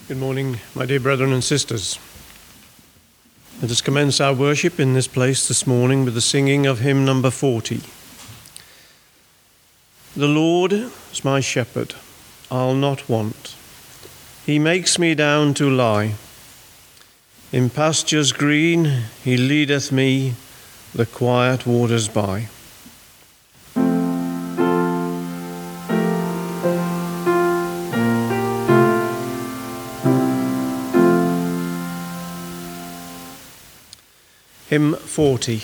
Good morning, my dear brethren and sisters. Let us commence our worship in this place this morning with the singing of hymn number 40. The Lord is my shepherd, I'll not want. He makes me down to lie. In pastures green he leadeth me, the quiet waters by. Hymn 40.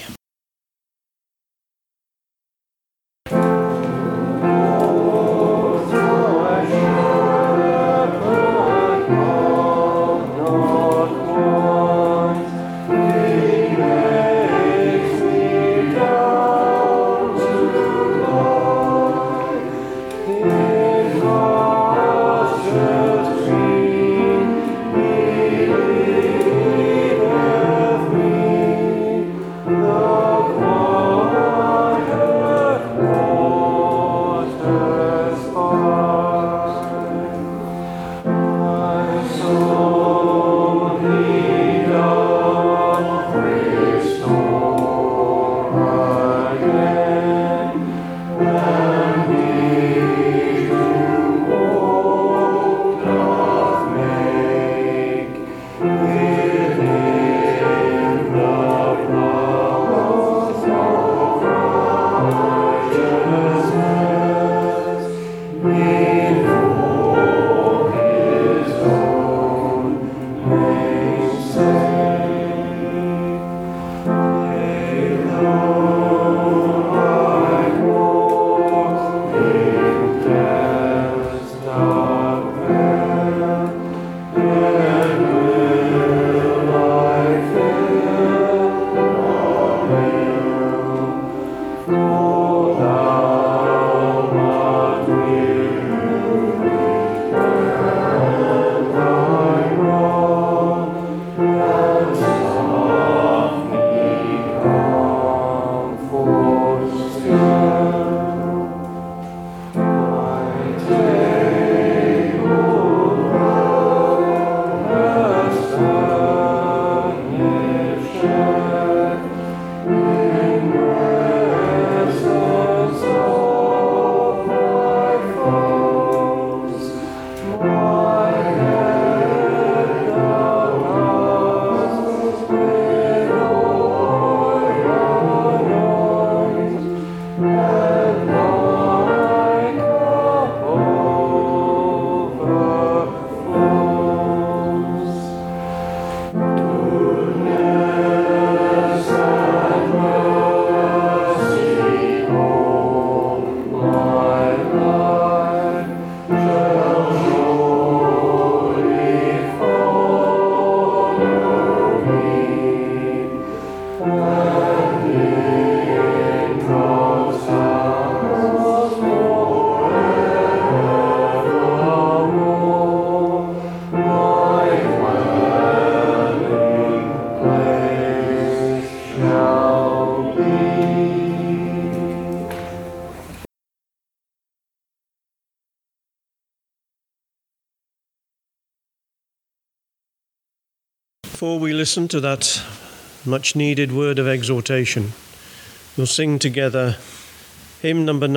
Before we listen to that much-needed word of exhortation, we'll sing together hymn number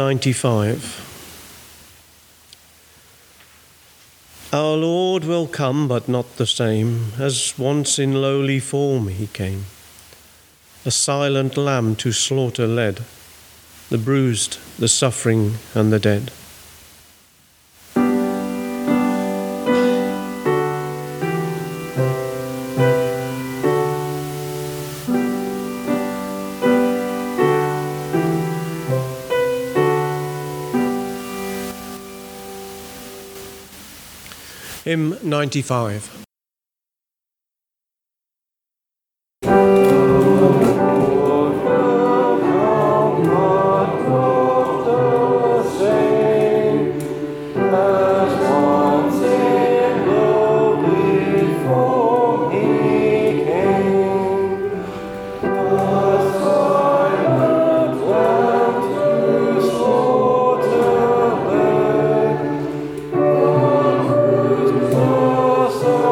95. Our Lord will come, but not the same as once in lowly form he came, a silent lamb to slaughter led, the bruised, the suffering, and the dead. Hymn 95. So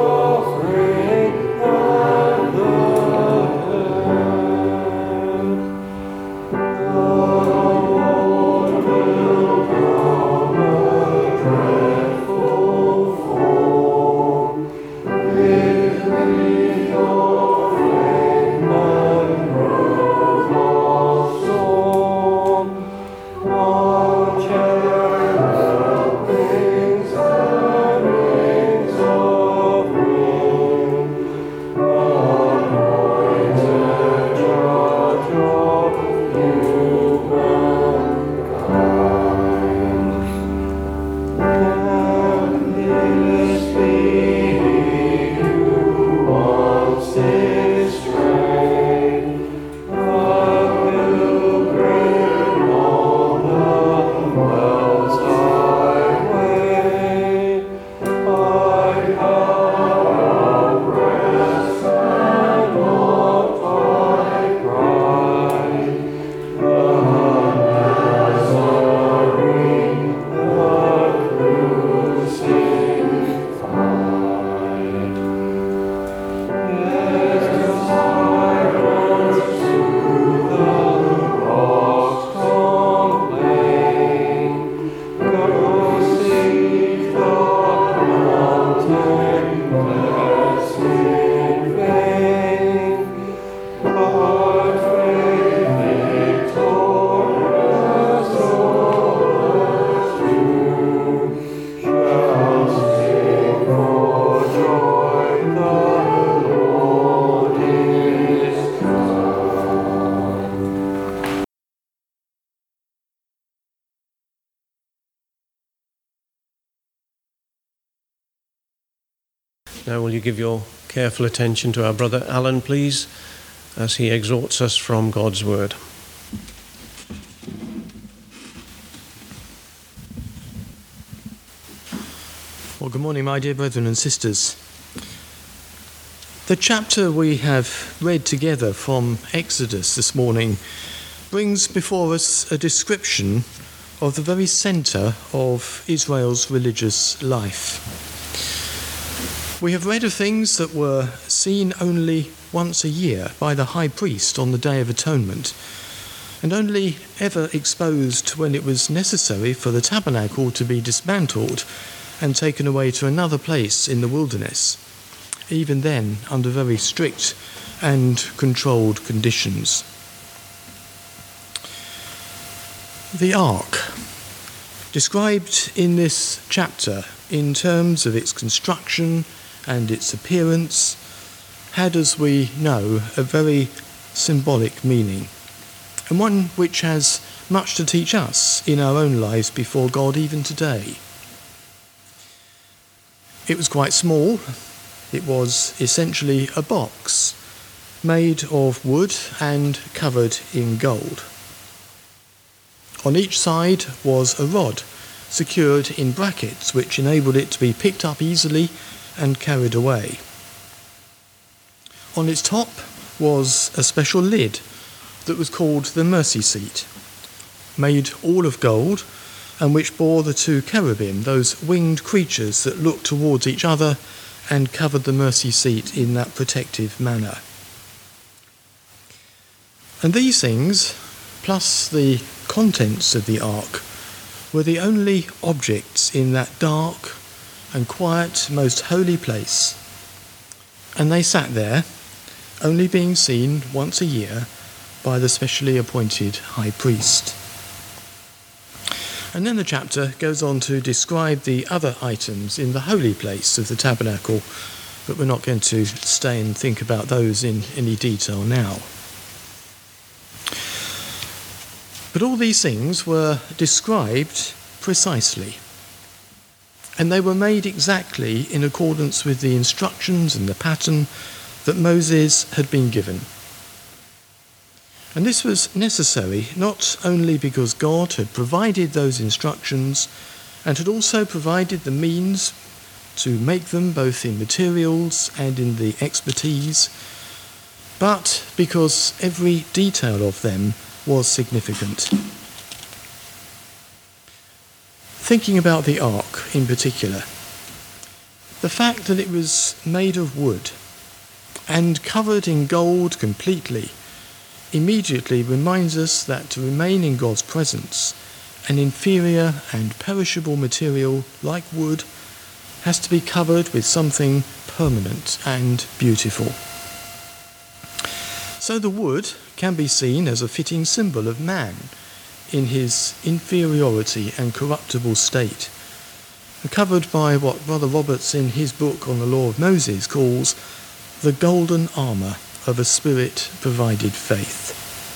Now will you give your careful attention to our brother Alan, please, as he exhorts us from God's word. Well, good morning, my dear brethren and sisters. The chapter we have read together from Exodus this morning brings before us a description of the very centre of Israel's religious life. We have read of things that were seen only once a year by the high priest on the Day of Atonement, and only ever exposed when it was necessary for the tabernacle to be dismantled and taken away to another place in the wilderness, even then under very strict and controlled conditions. The Ark, described in this chapter in terms of its construction and its appearance, had, as we know, a very symbolic meaning, and one which has much to teach us in our own lives before God even today. It was quite small. It was essentially a box made of wood and covered in gold. On each side was a rod secured in brackets which enabled it to be picked up easily and carried away. On its top was a special lid that was called the mercy seat, made all of gold, and which bore the two cherubim, those winged creatures that looked towards each other and covered the mercy seat in that protective manner. And these things, plus the contents of the ark, were the only objects in that dark and quiet, most holy place. And they sat there, only being seen once a year by the specially appointed high priest. And then the chapter goes on to describe the other items in the holy place of the tabernacle, but we're not going to stay and think about those in any detail now. But all these things were described precisely, and they were made exactly in accordance with the instructions and the pattern that Moses had been given. And this was necessary not only because God had provided those instructions and had also provided the means to make them both in materials and in the expertise, but because every detail of them was significant. Thinking about the ark in particular, the fact that it was made of wood and covered in gold completely immediately reminds us that to remain in God's presence, an inferior and perishable material like wood has to be covered with something permanent and beautiful. So the wood can be seen as a fitting symbol of man in his inferiority and corruptible state, covered by what Brother Roberts in his book on the Law of Moses calls the golden armour of a spirit-provided faith.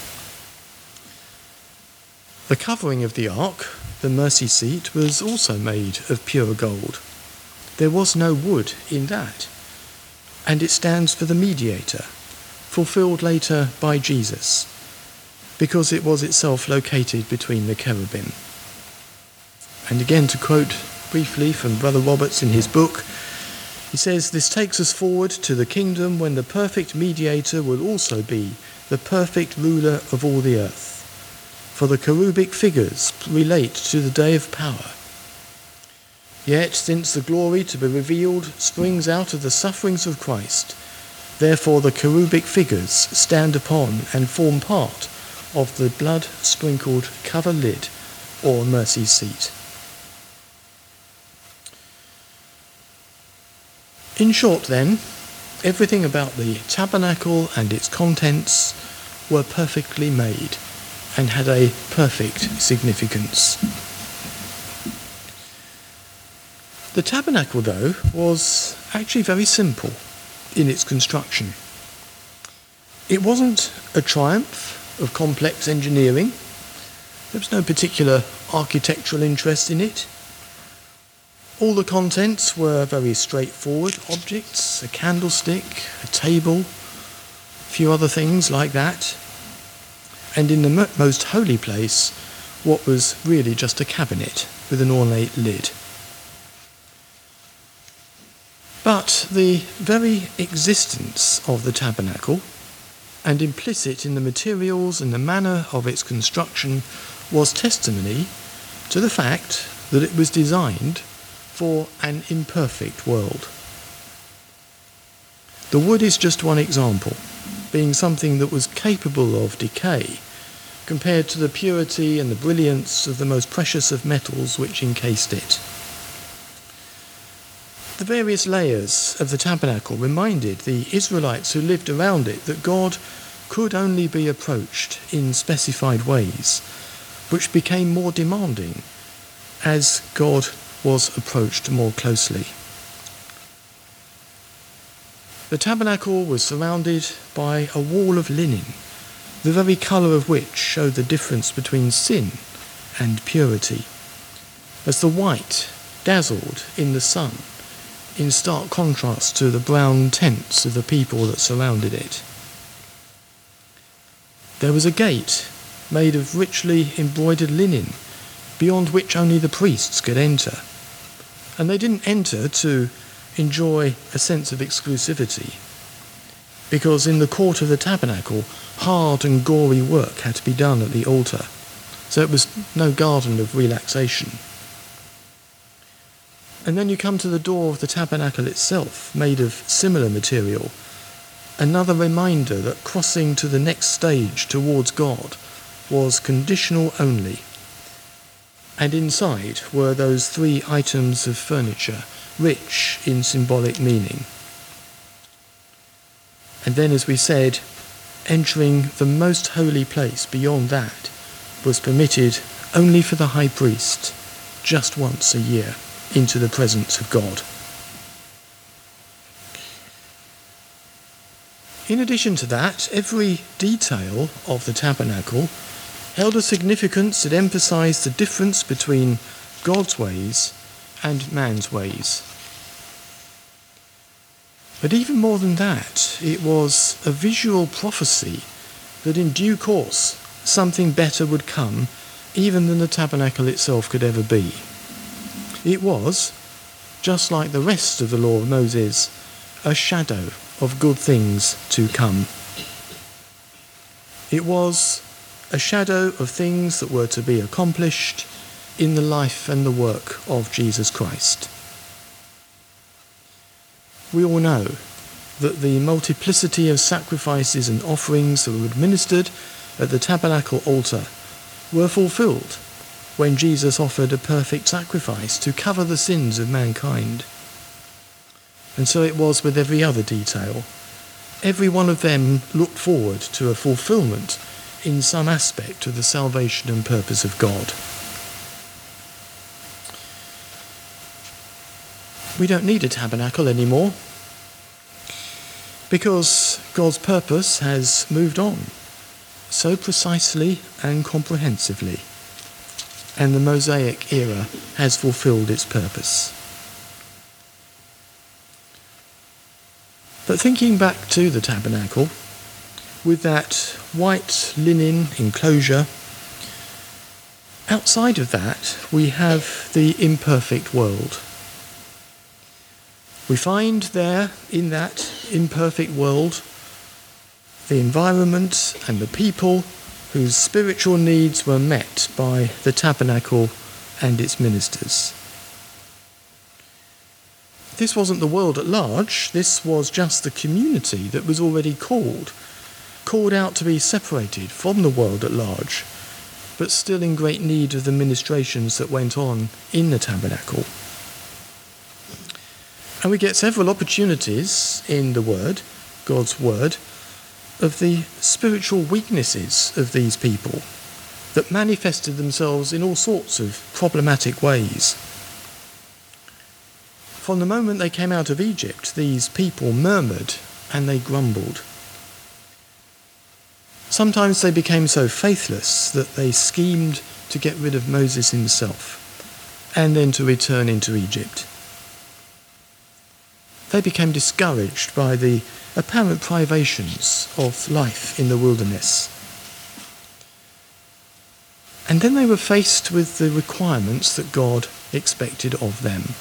The covering of the ark, the mercy seat, was also made of pure gold. There was no wood in that, and it stands for the mediator, fulfilled later by Jesus, because it was itself located between the cherubim. And again, to quote briefly from Brother Roberts in his book, he says, "This takes us forward to the kingdom when the perfect mediator will also be the perfect ruler of all the earth. For the cherubic figures relate to the day of power. Yet, since the glory to be revealed springs out of the sufferings of Christ, therefore the cherubic figures stand upon and form part of the blood-sprinkled cover lid or mercy seat." In short then, everything about the tabernacle and its contents were perfectly made and had a perfect significance. The tabernacle, though, was actually very simple in its construction. It wasn't a triumph of complex engineering. There was no particular architectural interest in it. All the contents were very straightforward objects, a candlestick, a table, a few other things like that. And in the most holy place, what was really just a cabinet with an ornate lid. But the very existence of the tabernacle, and implicit in the materials and the manner of its construction, was testimony to the fact that it was designed for an imperfect world. The wood is just one example, being something that was capable of decay compared to the purity and the brilliance of the most precious of metals which encased it. The various layers of the tabernacle reminded the Israelites who lived around it that God could only be approached in specified ways, which became more demanding as God was approached more closely. The tabernacle was surrounded by a wall of linen, the very colour of which showed the difference between sin and purity, as the white dazzled in the sun, in stark contrast to the brown tents of the people that surrounded it. There was a gate made of richly embroidered linen, beyond which only the priests could enter. And they didn't enter to enjoy a sense of exclusivity, because in the court of the tabernacle, hard and gory work had to be done at the altar, so it was no garden of relaxation. And then you come to the door of the tabernacle itself, made of similar material, another reminder that crossing to the next stage towards God was conditional only. And inside were those 3 items of furniture, rich in symbolic meaning. And then, as we said, entering the most holy place beyond that was permitted only for the high priest, just once a year, into the presence of God. In addition to that, every detail of the tabernacle held a significance that emphasized the difference between God's ways and man's ways. But even more than that, it was a visual prophecy that in due course something better would come, even than the tabernacle itself could ever be. It was, just like the rest of the law of Moses, a shadow of good things to come. It was a shadow of things that were to be accomplished in the life and the work of Jesus Christ. We all know that the multiplicity of sacrifices and offerings that were administered at the tabernacle altar were fulfilled when Jesus offered a perfect sacrifice to cover the sins of mankind. And so it was with every other detail. Every one of them looked forward to a fulfillment in some aspect of the salvation and purpose of God. We don't need a tabernacle anymore, because God's purpose has moved on so precisely and comprehensively, and the Mosaic era has fulfilled its purpose. But thinking back to the tabernacle, with that white linen enclosure, outside of that we have the imperfect world. We find there, in that imperfect world, the environment and the people whose spiritual needs were met by the tabernacle and its ministers. This wasn't the world at large, this was just the community that was already called out to be separated from the world at large, but still in great need of the ministrations that went on in the tabernacle. And we get several opportunities in the Word, God's Word, of the spiritual weaknesses of these people that manifested themselves in all sorts of problematic ways. From the moment they came out of Egypt, these people murmured and they grumbled. Sometimes they became so faithless that they schemed to get rid of Moses himself, and then to return into Egypt. They became discouraged by the apparent privations of life in the wilderness. And then they were faced with the requirements that God expected of them.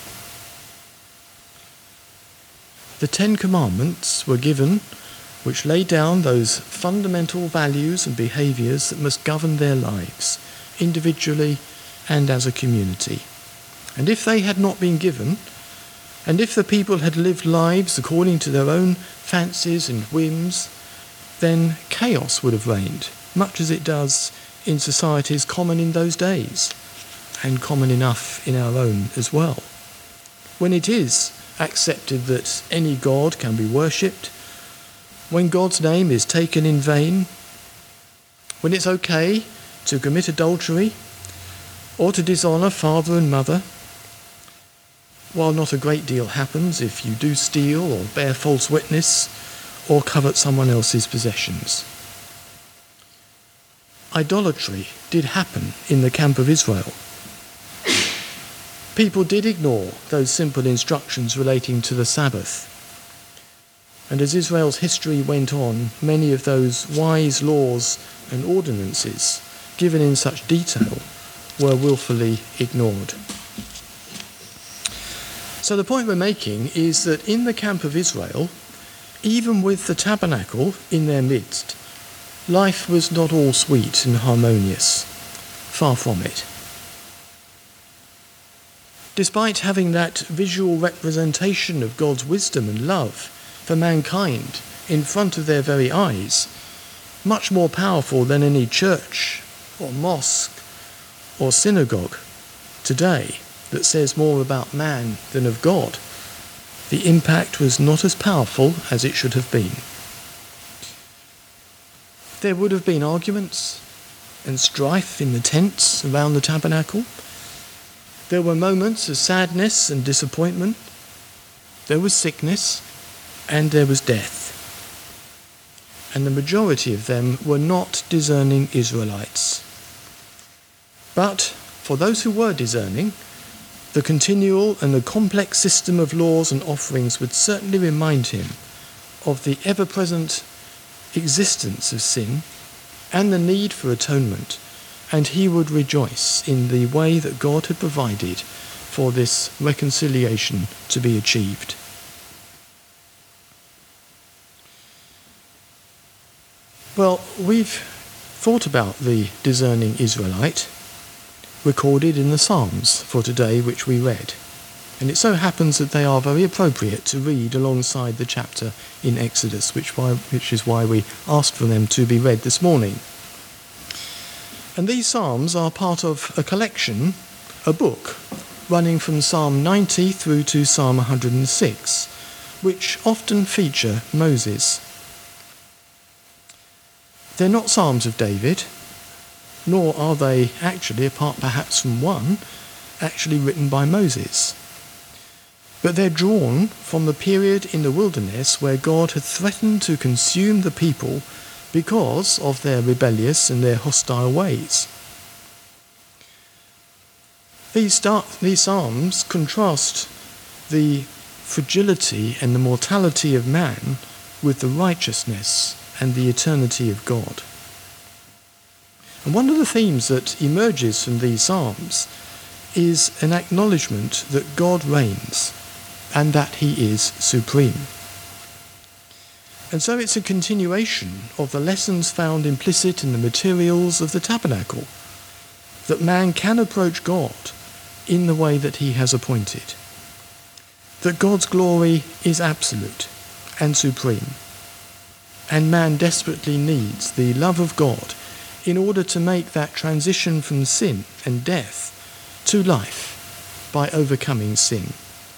The 10 Commandments were given, which laid down those fundamental values and behaviours that must govern their lives, individually and as a community. And if they had not been given, and if the people had lived lives according to their own fancies and whims, then chaos would have reigned, much as it does in societies common in those days, and common enough in our own as well. When it is accepted that any god can be worshipped, when God's name is taken in vain, when it's okay to commit adultery or to dishonour father and mother, while not a great deal happens if you do steal or bear false witness or covet someone else's possessions. Idolatry did happen in the camp of Israel. People did ignore those simple instructions relating to the Sabbath. And as Israel's history went on, many of those wise laws and ordinances given in such detail were willfully ignored. So the point we're making is that in the camp of Israel, even with the tabernacle in their midst, life was not all sweet and harmonious. Far from it. Despite having that visual representation of God's wisdom and love for mankind in front of their very eyes, much more powerful than any church or mosque or synagogue today that says more about man than of God, the impact was not as powerful as it should have been. There would have been arguments and strife in the tents around the tabernacle. There were moments of sadness and disappointment. There was sickness and there was death. And the majority of them were not discerning Israelites. But for those who were discerning, the continual and the complex system of laws and offerings would certainly remind him of the ever-present existence of sin and the need for atonement, and he would rejoice in the way that God had provided for this reconciliation to be achieved. Well, we've thought about the discerning Israelite recorded in the Psalms for today, which we read. And it so happens that they are very appropriate to read alongside the chapter in Exodus, which is why we asked for them to be read this morning. And these Psalms are part of a collection, a book, running from Psalm 90 through to Psalm 106, which often feature Moses. They're not Psalms of David, nor are they actually, apart perhaps from one, actually written by Moses. But they're drawn from the period in the wilderness where God had threatened to consume the people because of their rebellious and their hostile ways. These Psalms contrast the fragility and the mortality of man with the righteousness and the eternity of God. And one of the themes that emerges from these Psalms is an acknowledgement that God reigns and that he is supreme. And so it's a continuation of the lessons found implicit in the materials of the tabernacle, that man can approach God in the way that he has appointed, that God's glory is absolute and supreme, and man desperately needs the love of God in order to make that transition from sin and death to life by overcoming sin.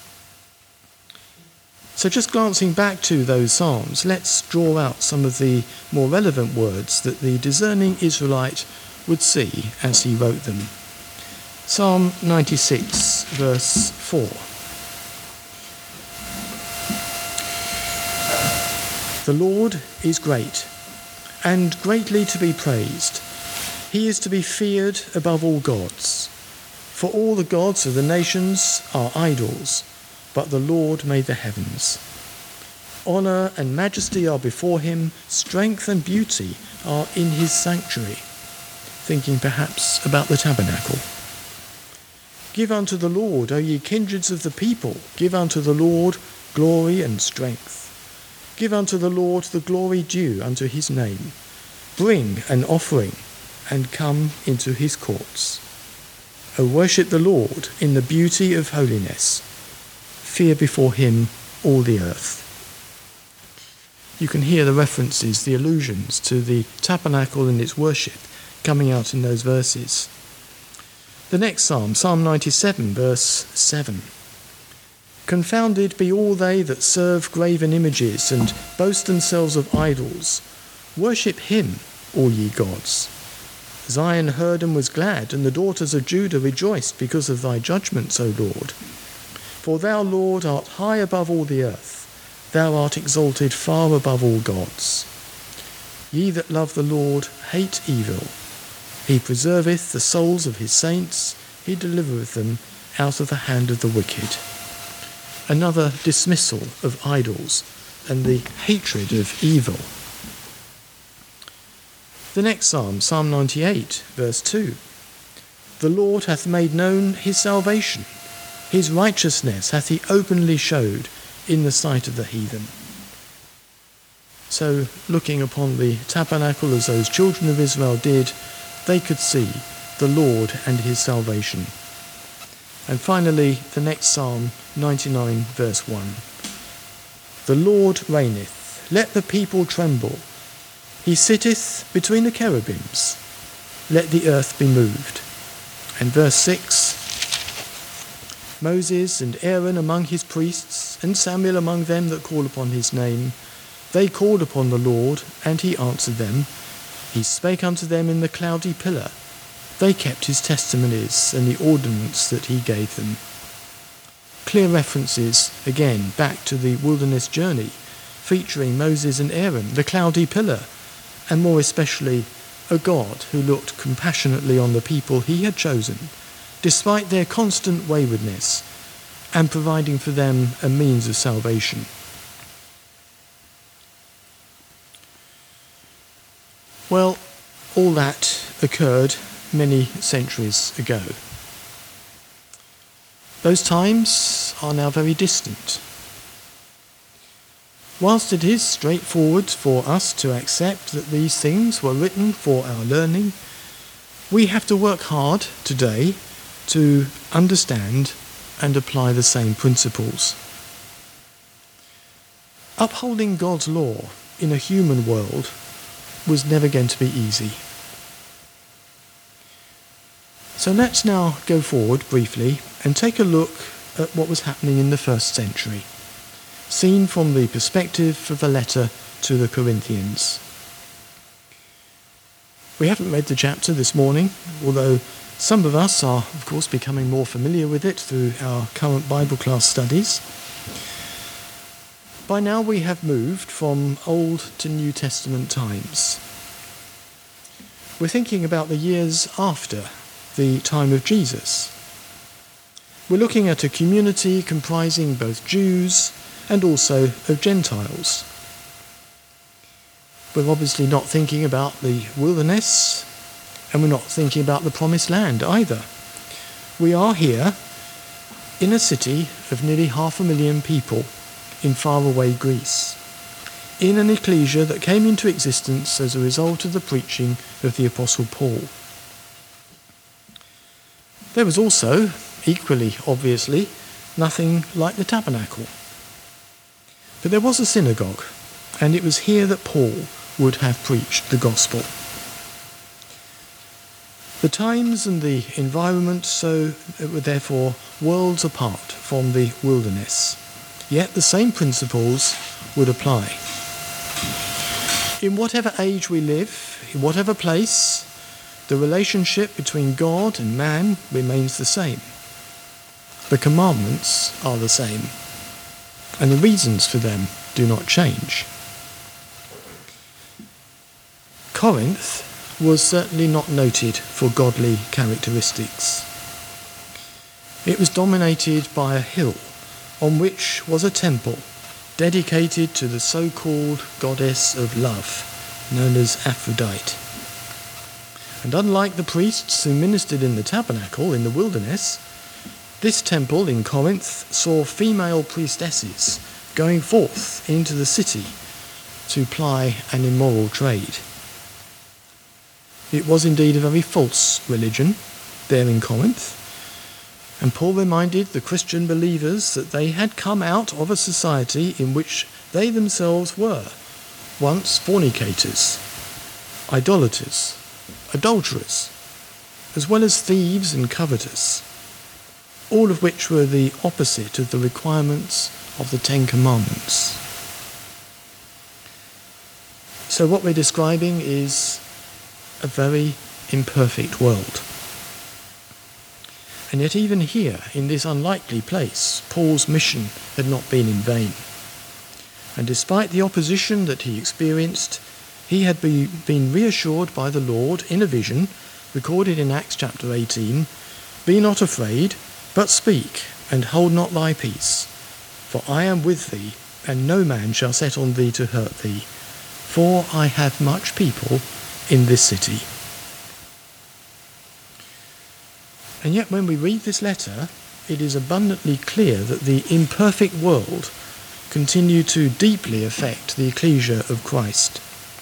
So just glancing back to those Psalms, let's draw out some of the more relevant words that the discerning Israelite would see as he wrote them. Psalm 96, verse 4. The Lord is great, and greatly to be praised. He is to be feared above all gods. For all the gods of the nations are idols, but the Lord made the heavens. Honour and majesty are before him, strength and beauty are in his sanctuary. Thinking perhaps about the tabernacle. Give unto the Lord, O ye kindreds of the people, give unto the Lord glory and strength. Give unto the Lord the glory due unto his name. Bring an offering and come into his courts. O worship the Lord in the beauty of holiness. Fear before him all the earth. You can hear the references, the allusions to the tabernacle and its worship coming out in those verses. The next psalm, Psalm 97, verse 7. Confounded be all they that serve graven images and boast themselves of idols. Worship him, all ye gods. Zion heard and was glad, and the daughters of Judah rejoiced because of thy judgments, O Lord. For thou, Lord, art high above all the earth. Thou art exalted far above all gods. Ye that love the Lord hate evil. He preserveth the souls of his saints. He delivereth them out of the hand of the wicked. Another dismissal of idols and the hatred of evil. The next psalm, Psalm 98, verse 2. The Lord hath made known his salvation. His righteousness hath he openly showed in the sight of the heathen. So, looking upon the tabernacle as those children of Israel did, they could see the Lord and his salvation. And finally, the next psalm, 99, verse 1. The Lord reigneth, let the people tremble. He sitteth between the cherubims, let the earth be moved. And verse 6, Moses and Aaron among his priests, and Samuel among them that call upon his name, they called upon the Lord, and he answered them. He spake unto them in the cloudy pillar. They kept his testimonies and the ordinance that he gave them. Clear references, again, back to the wilderness journey, featuring Moses and Aaron, the cloudy pillar, and more especially a God who looked compassionately on the people he had chosen, despite their constant waywardness, and providing for them a means of salvation. Well, all that occurred many centuries ago. Those times are now very distant. Whilst it is straightforward for us to accept that these things were written for our learning, we have to work hard today to understand and apply the same principles. Upholding God's law in a human world was never going to be easy. So let's now go forward briefly and take a look at what was happening in the first century, seen from the perspective of the letter to the Corinthians. We haven't read the chapter this morning, although some of us are, of course, becoming more familiar with it through our current Bible class studies. By now we have moved from Old to New Testament times. We're thinking about the years after the time of Jesus. We're looking at a community comprising both Jews and also of Gentiles. We're obviously not thinking about the wilderness, and we're not thinking about the promised land either. We are here in a city of nearly 500,000 people in faraway Greece, in an ecclesia that came into existence as a result of the preaching of the Apostle Paul. There was also, equally obviously, nothing like the tabernacle. But there was a synagogue, and it was here that Paul would have preached the gospel. The times and the environment so were therefore worlds apart from the wilderness, yet the same principles would apply. In whatever age we live, in whatever place, the relationship between God and man remains the same. The commandments are the same, and the reasons for them do not change. Corinth was certainly not noted for godly characteristics. It was dominated by a hill on which was a temple dedicated to the so-called goddess of love, known as Aphrodite. And unlike the priests who ministered in the tabernacle in the wilderness, this temple in Corinth saw female priestesses going forth into the city to ply an immoral trade. It was indeed a very false religion there in Corinth, and Paul reminded the Christian believers that they had come out of a society in which they themselves were once fornicators, idolaters, adulterers, as well as thieves and covetous, all of which were the opposite of the requirements of the Ten Commandments. So what we're describing is a very imperfect world. And yet even here, in this unlikely place, Paul's mission had not been in vain. And despite the opposition that he experienced, he had been reassured by the Lord in a vision, recorded in Acts chapter 18, "Be not afraid, but speak, and hold not thy peace. For I am with thee, and no man shall set on thee to hurt thee. For I have much people in this city." And yet when we read this letter, it is abundantly clear that the imperfect world continued to deeply affect the ecclesia of Christ.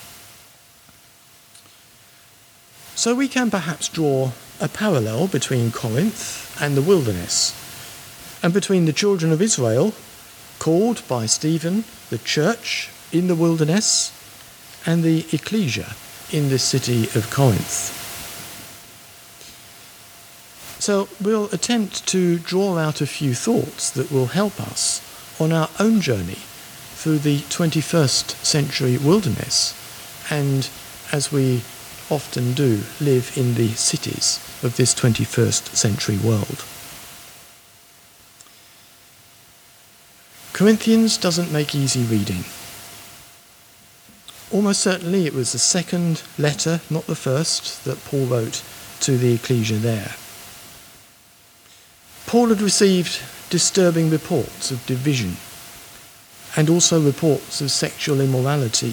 So we can perhaps draw a parallel between Corinth and the wilderness, and between the children of Israel, called by Stephen the church in the wilderness, and the ecclesia in this city of Corinth. So we'll attempt to draw out a few thoughts that will help us on our own journey through the 21st century wilderness, and, as we often do, live in the cities of this 21st century world. Corinthians doesn't make easy reading. Almost certainly it was the second letter, not the first, that Paul wrote to the ecclesia there. Paul had received disturbing reports of division and also reports of sexual immorality.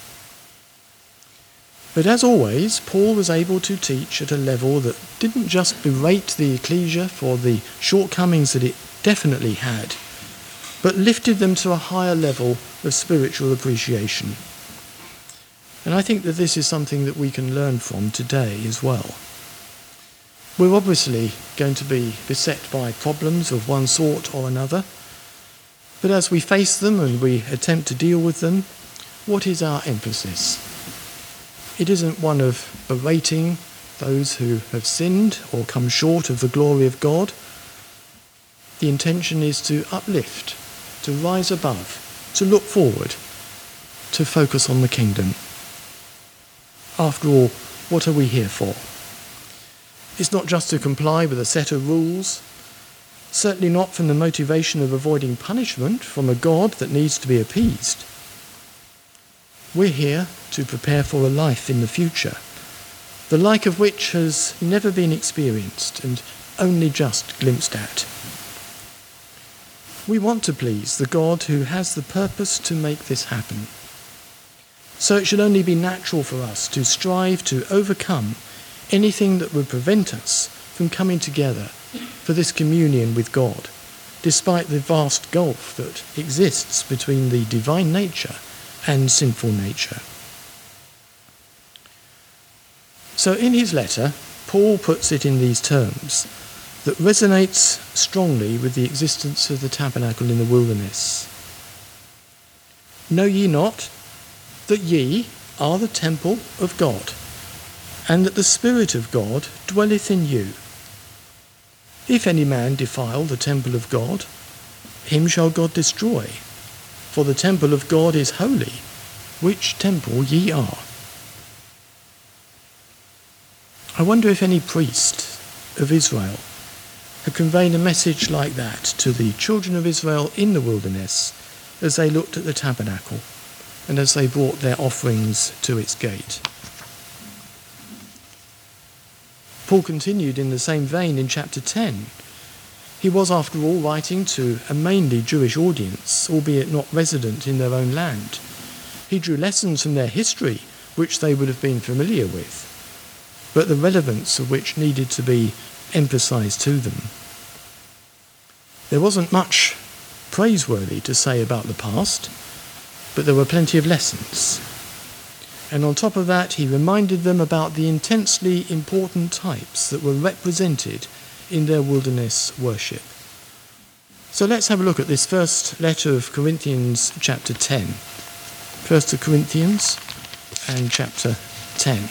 But as always, Paul was able to teach at a level that didn't just berate the ecclesia for the shortcomings that it definitely had, but lifted them to a higher level of spiritual appreciation. And I think that this is something that we can learn from today as well. We're obviously going to be beset by problems of one sort or another, but as we face them and we attempt to deal with them, what is our emphasis? It isn't one of berating those who have sinned or come short of the glory of God. The intention is to uplift, to rise above, to look forward, to focus on the kingdom. After all, what are we here for? It's not just to comply with a set of rules, certainly not from the motivation of avoiding punishment from a God that needs to be appeased. We're here to prepare for a life in the future, the like of which has never been experienced and only just glimpsed at. We want to please the God who has the purpose to make this happen. So it should only be natural for us to strive to overcome anything that would prevent us from coming together for this communion with God, despite the vast gulf that exists between the divine nature and sinful nature. So in his letter, Paul puts it in these terms that resonates strongly with the existence of the tabernacle in the wilderness. Know ye not that ye are the temple of God, and that the Spirit of God dwelleth in you? If any man defile the temple of God, him shall God destroy. For the temple of God is holy, which temple ye are. I wonder if any priest of Israel had conveyed a message like that to the children of Israel in the wilderness as they looked at the tabernacle and as they brought their offerings to its gate. Paul continued in the same vein in chapter 10. He was, after all, writing to a mainly Jewish audience, albeit not resident in their own land. He drew lessons from their history, which they would have been familiar with, but the relevance of which needed to be emphasised to them. There wasn't much praiseworthy to say about the past, but there were plenty of lessons. And on top of that, he reminded them about the intensely important types that were represented in their wilderness worship. So let's have a look at this first letter of Corinthians, chapter 10. 1 Corinthians and chapter 10.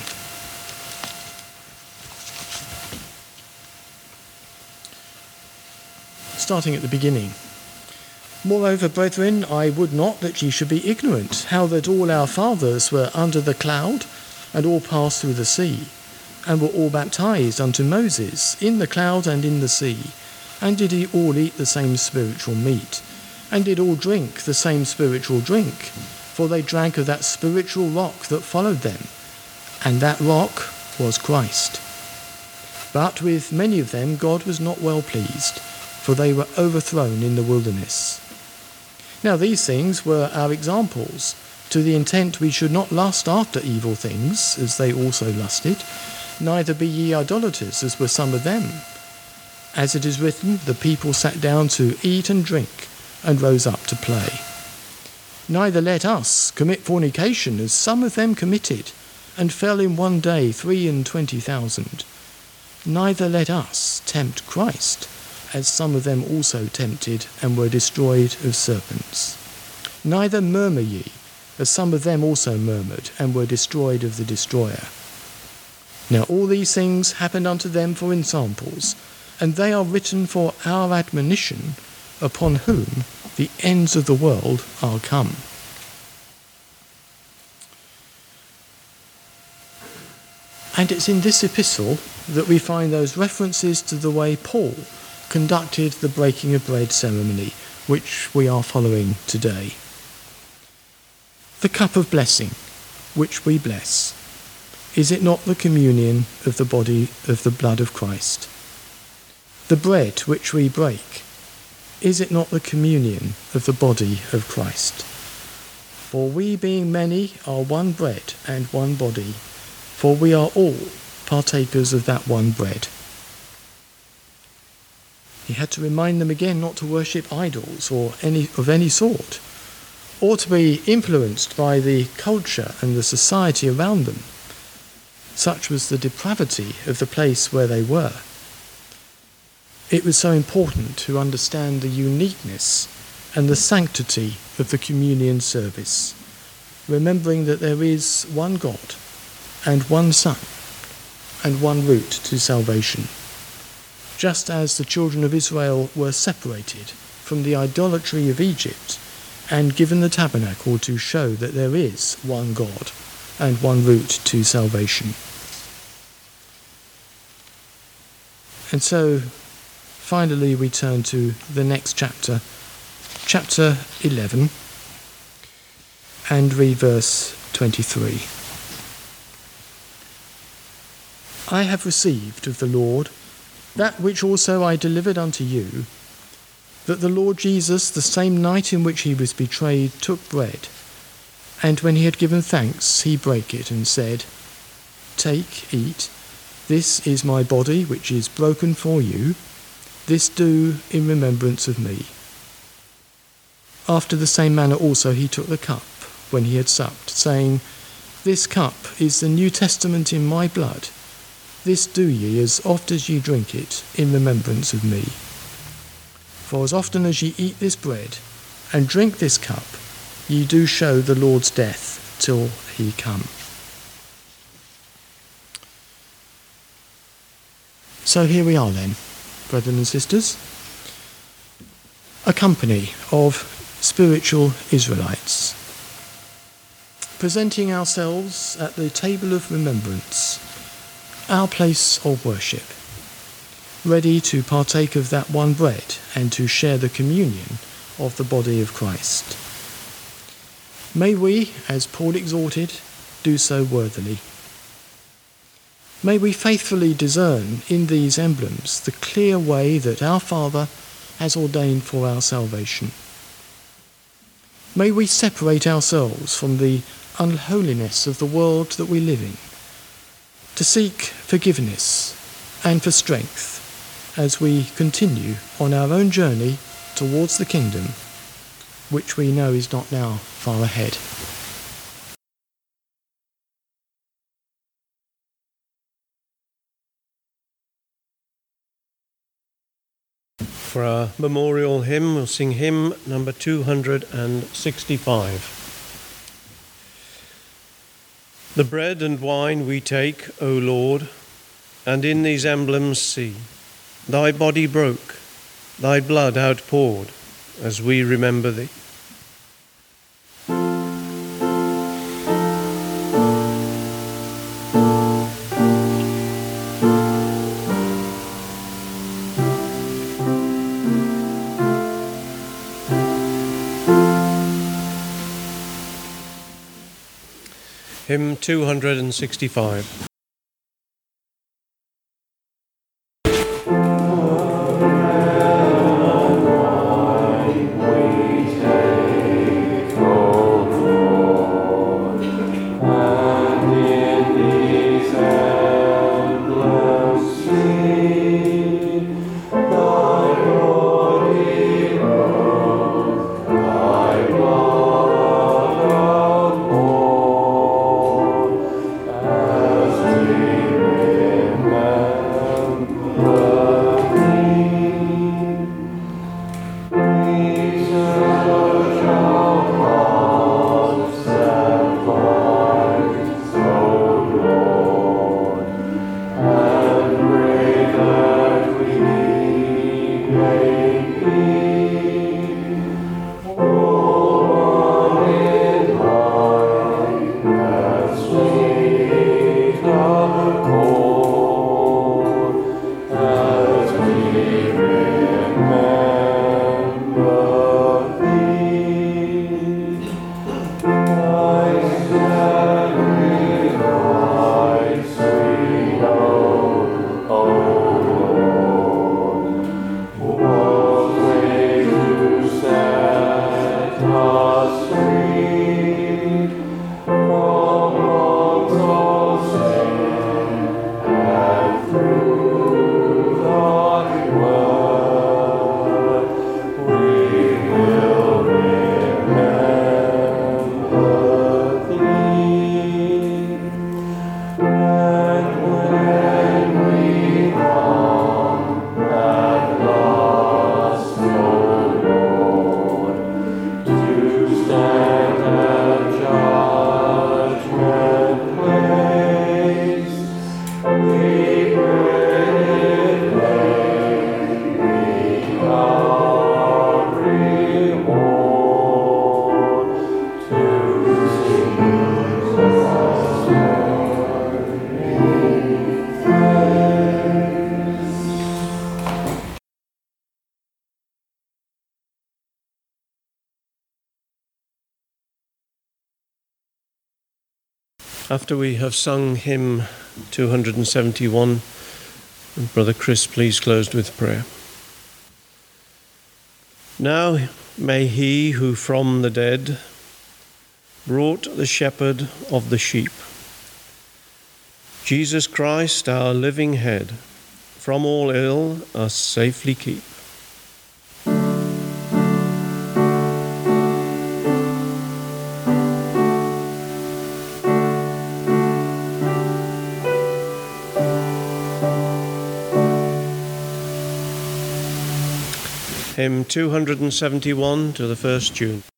Starting at the beginning. Moreover, brethren, I would not that ye should be ignorant, how that all our fathers were under the cloud, and all passed through the sea, and were all baptized unto Moses in the cloud and in the sea, and did ye all eat the same spiritual meat, and did all drink the same spiritual drink, for they drank of that spiritual rock that followed them, and that rock was Christ. But with many of them God was not well pleased, for they were overthrown in the wilderness. Now these things were our examples, to the intent we should not lust after evil things, as they also lusted, neither be ye idolaters, as were some of them. As it is written, the people sat down to eat and drink, and rose up to play. Neither let us commit fornication, as some of them committed, and fell in one day 23,000. Neither let us tempt Christ, as some of them also tempted, and were destroyed of serpents. Neither murmur ye, as some of them also murmured, and were destroyed of the destroyer. Now all these things happened unto them for ensamples, and they are written for our admonition, upon whom the ends of the world are come. And it's in this epistle that we find those references to the way Paul conducted the breaking of bread ceremony, which we are following today. The cup of blessing, which we bless, is it not the communion of the body of the blood of Christ? The bread which we break, is it not the communion of the body of Christ? For we being many are one bread and one body, for we are all partakers of that one bread. He had to remind them again not to worship idols or of any sort, or to be influenced by the culture and the society around them. Such was the depravity of the place where they were. It was so important to understand the uniqueness and the sanctity of the communion service, remembering that there is one God and one Son and one route to salvation. Just as the children of Israel were separated from the idolatry of Egypt and given the tabernacle to show that there is one God and one route to salvation. And so, finally, we turn to the next chapter, chapter 11, and read verse 23. I have received of the Lord that which also I delivered unto you, that the Lord Jesus, the same night in which he was betrayed, took bread, and when he had given thanks, he brake it, and said, Take, eat, this is my body, which is broken for you. This do in remembrance of me. After the same manner also he took the cup, when he had supped, saying, This cup is the New Testament in my blood. This do ye as oft as ye drink it, in remembrance of me. For as often as ye eat this bread, and drink this cup, ye do show the Lord's death till he come. So here we are then, brethren and sisters, a company of spiritual Israelites, presenting ourselves at the table of remembrance, our place of worship, ready to partake of that one bread and to share the communion of the body of Christ. May we, as Paul exhorted, do so worthily. May we faithfully discern in these emblems the clear way that our Father has ordained for our salvation. May we separate ourselves from the unholiness of the world that we live in, to seek forgiveness and for strength as we continue on our own journey towards the kingdom, which we know is not now far ahead. For our memorial hymn, we'll sing hymn number 265. The bread and wine we take, O Lord, and in these emblems see thy body broke, thy blood outpoured, as we remember thee. Hymn 265. After we have sung hymn 271, Brother Chris, please close with prayer. Now may he who from the dead brought the shepherd of the sheep, Jesus Christ, our living head, from all ill us safely keep. Hymn 271 to the first tune.